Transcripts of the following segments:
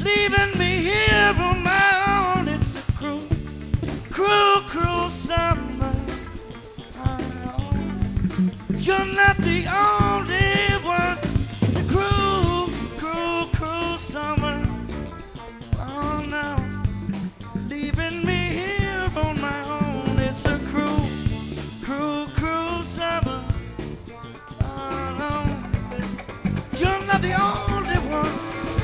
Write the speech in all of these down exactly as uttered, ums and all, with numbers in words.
leaving me here on my own. It's a cruel, cruel, cruel summer. Oh, you're not the only one. It's a cruel, cruel, cruel summer. Oh no, leaving me here on my own. It's a cruel, cruel, cruel summer. Oh no, you're not the only one.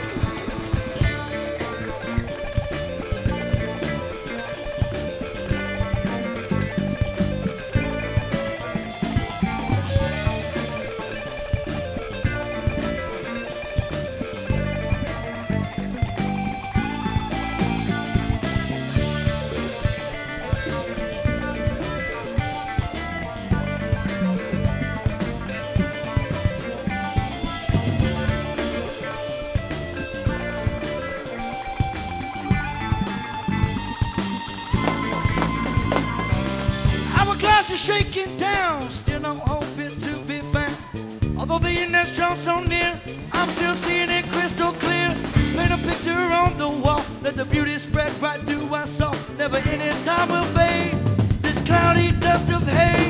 Hourglass is shaking down, still no hope it to be found. Although the end's drawn so near, I'm still seeing it crystal clear. Paint a picture on the wall, let the beauty spread right through our soul. Never any time will fade, this cloudy dust of hate.